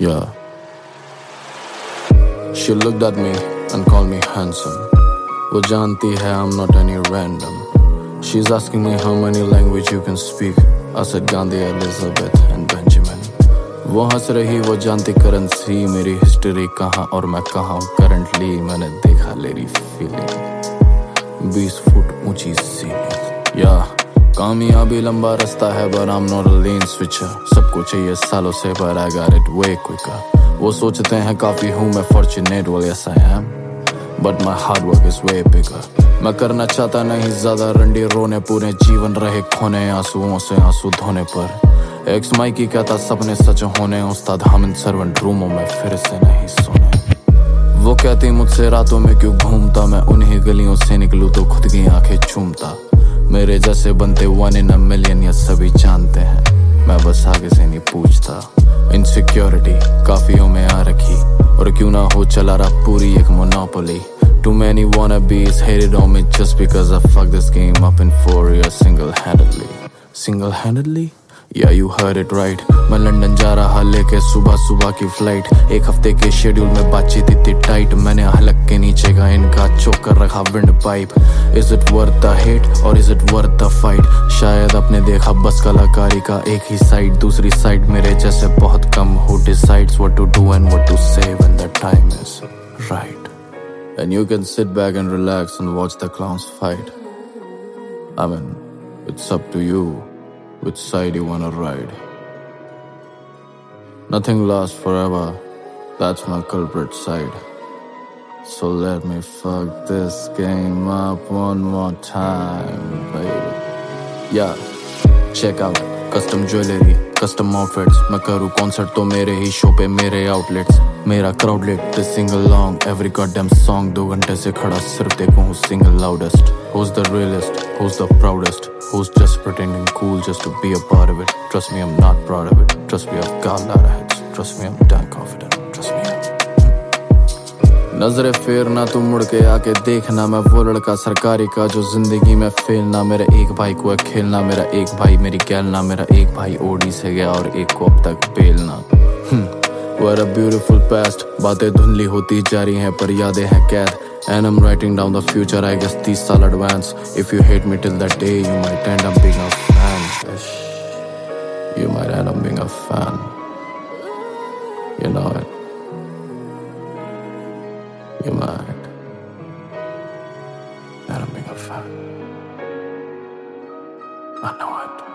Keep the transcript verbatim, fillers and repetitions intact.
Yeah. She looked at me and called me handsome. वो जानती है I'm not any random. She's asking me how many language you can speak. I said Gandhi, Elizabeth and Benjamin. वो हंस रही, वो जानती currency मेरी history कहाँ और मैं कहाँ हूँ करंटली. मैंने देखा लेरी फीलिंग बीस फुट ऊंची सीलिंग. या कामयाबी लंबा रास्ता है but I'm not a lane switcher. सबको चाहिए सालों से but I got it way quicker. वो सोचते हैं काफी हूँ मैं fortunate, well yes I am, but my hard work is way bigger. मैं करना चाहता नहीं ज्यादा रंडी रोने, पूरे जीवन रहे खोने आंसुओं से आंसू धोने पर. एक्स माइकी कहता सपने सच होने, उस्ताद हामिद सर्वेंट रूमों में फिर से नहीं सोने. वो कहती मुझसे रातों में क्यों घूमता, मैं उन्हीं गलियों से निकलूं तो खुद की आंखें चूमता. मेरे जैसे बनते वन इन अ मिलियन ये सभी जानते हैं, मैं बस आगे से नहीं पूछता. इनसिक्योरिटी काफियों में आ रखी और क्यों ना हो चला रहा पूरी एक monopoly. Too many wannabes hated on me just because I fucked this game up in four years single-handedly. Single-handedly? Yeah, you heard it right. मैं लंदन जा रहा लेके सुबह सुबह की फ्लाइट. एक हफ्ते के शेड्यूल में बातचीत इतनी टाइट, मैंने हलक के नीचे का इनका चोक कर रखा windpipe. Is it worth the hate or is it worth the fight? शायद आपने देखा बस कलाकारी का एक ही साइड, दूसरी साइड मेरे जैसे बहुत कम. Who decides what to do and what to say when the time is right? And you can sit back and relax and watch the clowns fight. I mean, it's up to you which side you wanna ride. Nothing lasts forever, that's my culprit side. So let me fuck this game up one more time, baby. Yeah, check out custom jewelry, custom outfits. मैं करूँ concert तो मेरे ही show पे मेरे outlets. मेरा crowdlet to sing along every goddamn song. दो घंटे से खड़ा सिर्फ देखूँ who's single loudest, who's the realest, who's the proudest, who's just pretending cool just to be a part of it. Trust me, I'm not proud of it. Trust me, I've got a lot of hits. Trust me, I'm damn confident. Trust me, I'm... नजरे फेरना तू मुड़ के आके देखना, मैं वो लड़का सरकारी का जो जिंदगी में फेलना. मेरे एक भाई को है खेलना, मेरा एक भाई मेरी गैलना. मेरा एक भाई ओडी से गया और एक को अब तक बेलना. What a beautiful past. बातें धुंधली होती जा रही हैं पर यादें हैं कैद. And I'm writing down the future, I guess तीस साल advance. If you hate me till that day, you might end up being a fan. You might end up being a fan. You know it. You might end up being a fan. I know it.